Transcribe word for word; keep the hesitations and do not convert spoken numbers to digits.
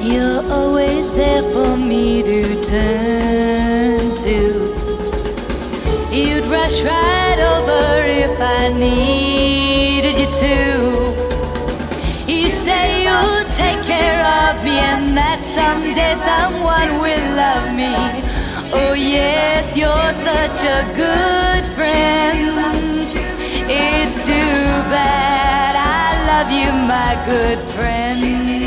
You're always there for me to turn to. You'd rush right over if I needed you to. You say you'll take care of me and that someday someone will love me. Oh yes, you're such a good friend. It's too bad I love you, my good friend.